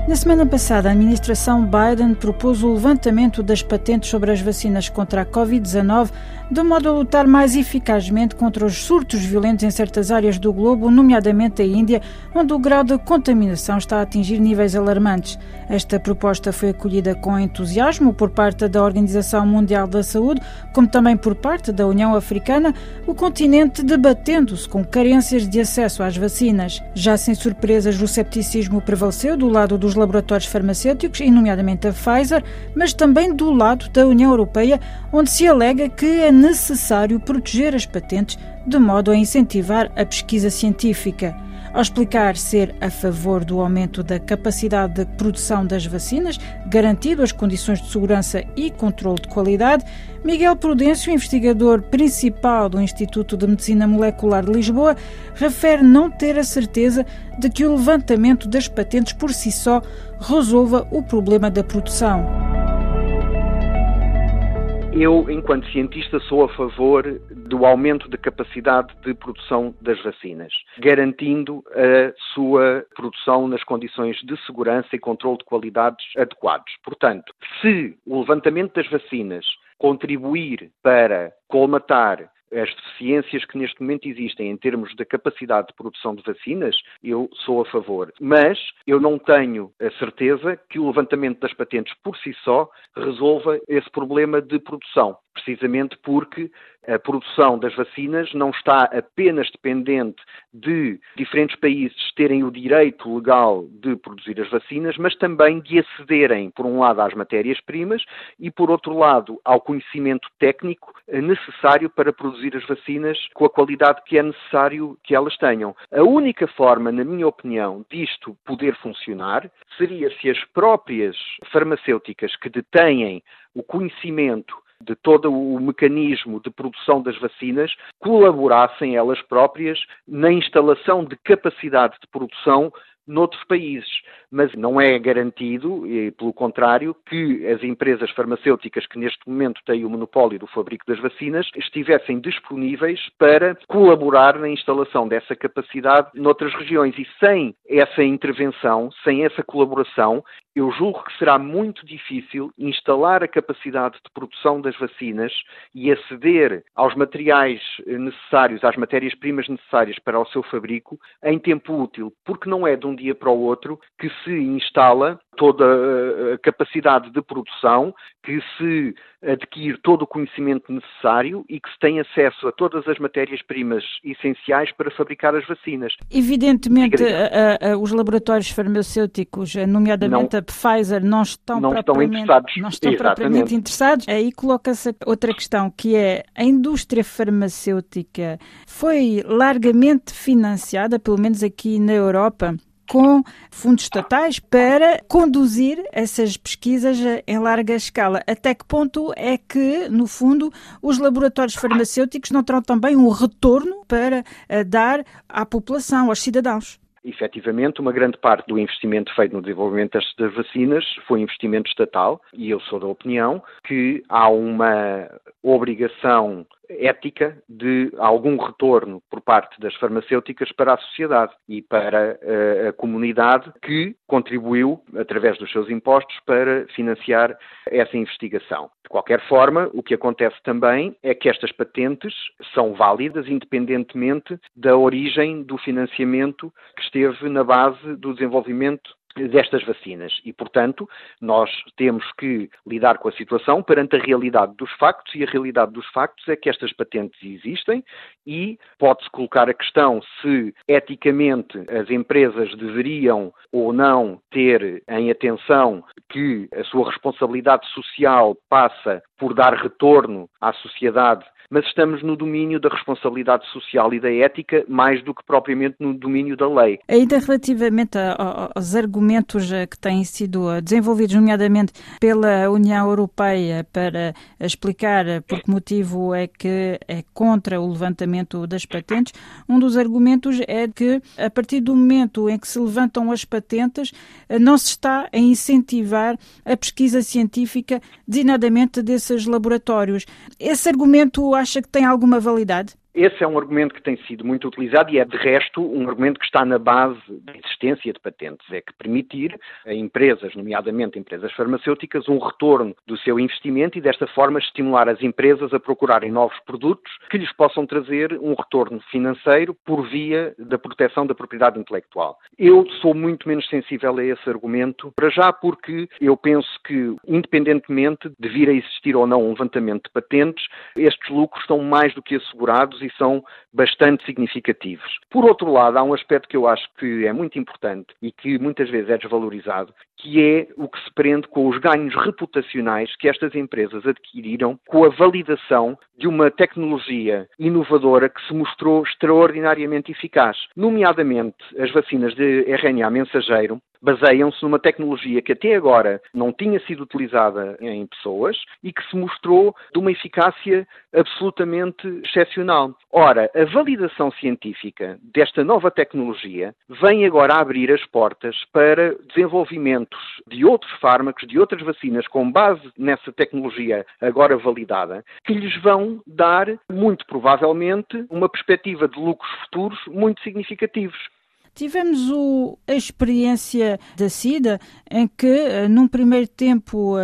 Na semana passada, a administração Biden propôs o levantamento das patentes sobre as vacinas contra a Covid-19, de modo a lutar mais eficazmente contra os surtos violentos em certas áreas do globo, nomeadamente a Índia, onde o grau de contaminação está a atingir níveis alarmantes. Esta proposta foi acolhida com entusiasmo por parte da Organização Mundial da Saúde, como também por parte da União Africana, o continente debatendo-se com carências de acesso às vacinas. Já sem surpresas, o cepticismo prevaleceu do lado dos laboratórios farmacêuticos, e nomeadamente a Pfizer, mas também do lado da União Europeia, onde se alega que é necessário proteger as patentes de modo a incentivar a pesquisa científica. Ao explicar ser a favor do aumento da capacidade de produção das vacinas, garantindo as condições de segurança e controle de qualidade, Miguel Prudêncio, investigador principal do Instituto de Medicina Molecular de Lisboa, refere não ter a certeza de que o levantamento das patentes por si só resolva o problema da produção. Eu, enquanto cientista, sou a favor do aumento da capacidade de produção das vacinas, garantindo a sua produção nas condições de segurança e controle de qualidades adequados. Portanto, se o levantamento das vacinas contribuir para colmatar as deficiências que neste momento existem em termos da capacidade de produção de vacinas, eu sou a favor. Mas eu não tenho a certeza que o levantamento das patentes por si só resolva esse problema de produção, precisamente porque a produção das vacinas não está apenas dependente de diferentes países terem o direito legal de produzir as vacinas, mas também de acederem, por um lado, às matérias-primas e, por outro lado, ao conhecimento técnico necessário para produzir as vacinas com a qualidade que é necessário que elas tenham. A única forma, na minha opinião, disto poder funcionar seria se as próprias farmacêuticas que detêm o conhecimento de todo o mecanismo de produção das vacinas, colaborassem elas próprias na instalação de capacidade de produção noutros países. Mas não é garantido, e pelo contrário, que as empresas farmacêuticas que neste momento têm o monopólio do fabrico das vacinas estivessem disponíveis para colaborar na instalação dessa capacidade noutras regiões. E sem essa intervenção, sem essa colaboração, eu julgo que será muito difícil instalar a capacidade de produção das vacinas e aceder aos materiais necessários, às matérias-primas necessárias para o seu fabrico em tempo útil, porque não é de um dia para o outro que se instala toda a capacidade de produção, que se adquire todo o conhecimento necessário e que se tem acesso a todas as matérias-primas essenciais para fabricar as vacinas. Evidentemente, os laboratórios farmacêuticos, nomeadamente a Pfizer, não estão propriamente interessados. Aí coloca-se outra questão, que é a indústria farmacêutica foi largamente financiada, pelo menos aqui na Europa, com fundos estatais para conduzir essas pesquisas em larga escala. Até que ponto é que, no fundo, os laboratórios farmacêuticos não terão também um retorno para dar à população, aos cidadãos? Efetivamente, uma grande parte do investimento feito no desenvolvimento das vacinas foi investimento estatal e eu sou da opinião que há uma obrigação ética de algum retorno por parte das farmacêuticas para a sociedade e para a comunidade que contribuiu, através dos seus impostos, para financiar essa investigação. De qualquer forma, o que acontece também é que estas patentes são válidas independentemente da origem do financiamento que esteve na base do desenvolvimento destas vacinas e, portanto, nós temos que lidar com a situação perante a realidade dos factos e a realidade dos factos é que estas patentes existem e pode-se colocar a questão se eticamente as empresas deveriam ou não ter em atenção que a sua responsabilidade social passa por dar retorno à sociedade, mas estamos no domínio da responsabilidade social e da ética mais do que propriamente no domínio da lei. Ainda relativamente aos argumentos que têm sido desenvolvidos, nomeadamente pela União Europeia, para explicar por que motivo é que é contra o levantamento das patentes, um dos argumentos é que, a partir do momento em que se levantam as patentes, não se está a incentivar a pesquisa científica, designadamente desses laboratórios. Esse argumento acha que tem alguma validade? Esse é um argumento que tem sido muito utilizado e é, de resto, um argumento que está na base da existência de patentes. É que permitir a empresas, nomeadamente empresas farmacêuticas, um retorno do seu investimento e, desta forma, estimular as empresas a procurarem novos produtos que lhes possam trazer um retorno financeiro por via da proteção da propriedade intelectual. Eu sou muito menos sensível a esse argumento, para já porque eu penso que, independentemente de vir a existir ou não um levantamento de patentes, estes lucros são mais do que assegurados e são bastante significativos. Por outro lado, há um aspecto que eu acho que é muito importante e que muitas vezes é desvalorizado, que é o que se prende com os ganhos reputacionais que estas empresas adquiriram com a validação de uma tecnologia inovadora que se mostrou extraordinariamente eficaz. Nomeadamente, as vacinas de RNA mensageiro baseiam-se numa tecnologia que até agora não tinha sido utilizada em pessoas e que se mostrou de uma eficácia absolutamente excepcional. Ora, a validação científica desta nova tecnologia vem agora a abrir as portas para desenvolvimentos de outros fármacos, de outras vacinas com base nessa tecnologia agora validada, que lhes vão dar, muito provavelmente, uma perspectiva de lucros futuros muito significativos. Tivemos a experiência da SIDA, em que, num primeiro tempo,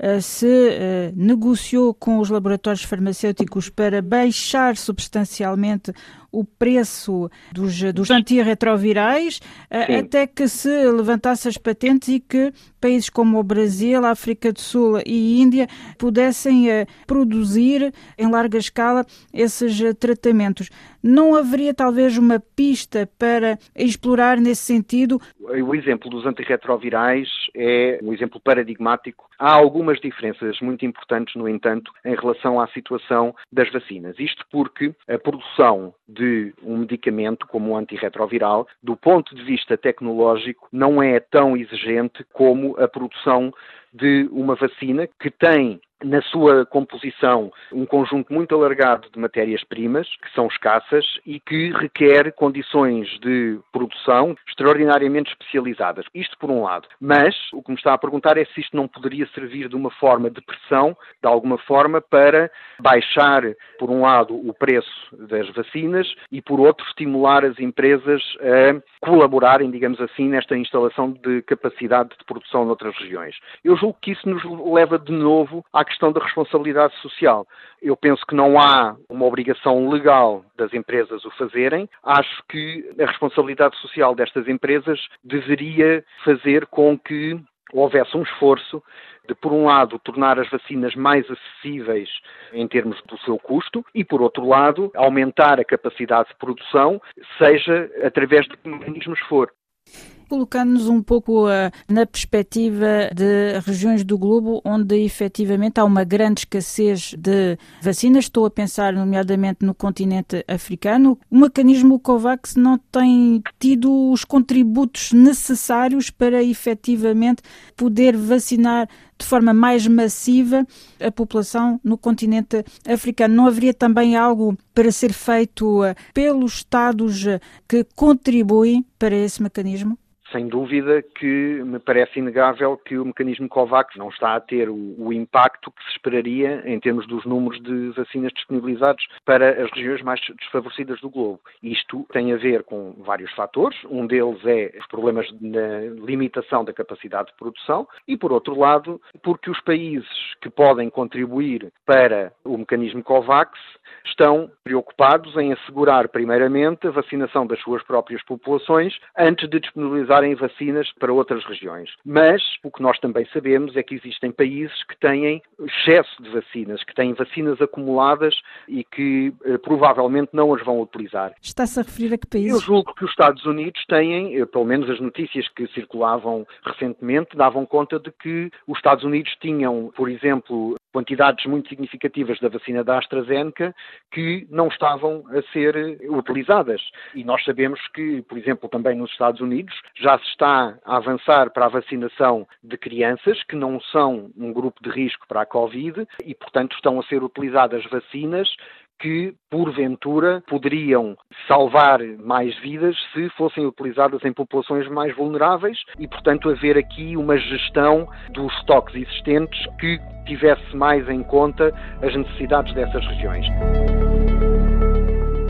se negociou com os laboratórios farmacêuticos para baixar substancialmente o preço dos antirretrovirais, até que se levantasse as patentes e que países como o Brasil, a África do Sul e a Índia pudessem produzir em larga escala esses tratamentos. Não haveria talvez uma pista para explorar nesse sentido? O exemplo dos antirretrovirais é um exemplo paradigmático. Há algumas diferenças muito importantes, no entanto, em relação à situação das vacinas. Isto porque a produção de um medicamento como um antirretroviral, do ponto de vista tecnológico, não é tão exigente como a produção de uma vacina que tem na sua composição um conjunto muito alargado de matérias-primas, que são escassas e que requer condições de produção extraordinariamente especializadas. Isto por um lado. Mas o que me está a perguntar é se isto não poderia servir de uma forma de pressão, de alguma forma, para baixar, por um lado, o preço das vacinas e, por outro, estimular as empresas a colaborarem, digamos assim, nesta instalação de capacidade de produção noutras regiões. Eu julgo que isso nos leva de novo à questão da responsabilidade social. Eu penso que não há uma obrigação legal das empresas o fazerem. Acho que a responsabilidade social destas empresas deveria fazer com que houvesse um esforço de, por um lado, tornar as vacinas mais acessíveis em termos do seu custo e, por outro lado, aumentar a capacidade de produção, seja através de que mecanismos for. Colocando-nos um pouco na perspectiva de regiões do globo onde efetivamente há uma grande escassez de vacinas, estou a pensar nomeadamente no continente africano, o mecanismo COVAX não tem tido os contributos necessários para efetivamente poder vacinar de forma mais massiva a população no continente africano. Não haveria também algo para ser feito pelos Estados que contribuem para esse mecanismo? Sem dúvida que me parece inegável que o mecanismo COVAX não está a ter o impacto que se esperaria em termos dos números de vacinas disponibilizados para as regiões mais desfavorecidas do globo. Isto tem a ver com vários fatores. Um deles é os problemas na limitação da capacidade de produção e, por outro lado, porque os países que podem contribuir para o mecanismo COVAX estão preocupados em assegurar, primeiramente, a vacinação das suas próprias populações antes de disponibilizarem vacinas para outras regiões. Mas o que nós também sabemos é que existem países que têm excesso de vacinas, que têm vacinas acumuladas e que provavelmente não as vão utilizar. Está-se a referir a que países? Eu julgo que os Estados Unidos têm, pelo menos as notícias que circulavam recentemente, davam conta de que os Estados Unidos tinham, por exemplo, quantidades muito significativas da vacina da AstraZeneca que não estavam a ser utilizadas. E nós sabemos que, por exemplo, também nos Estados Unidos já se está a avançar para a vacinação de crianças que não são um grupo de risco para a Covid e, portanto, estão a ser utilizadas vacinas que, porventura, poderiam salvar mais vidas se fossem utilizadas em populações mais vulneráveis e, portanto, haver aqui uma gestão dos estoques existentes que tivesse mais em conta as necessidades dessas regiões.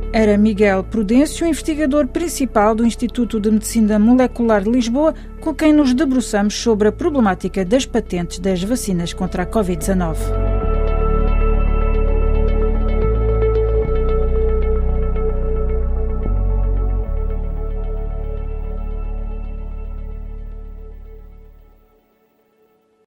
Era Miguel Prudêncio, investigador principal do Instituto de Medicina Molecular de Lisboa, com quem nos debruçamos sobre a problemática das patentes das vacinas contra a Covid-19.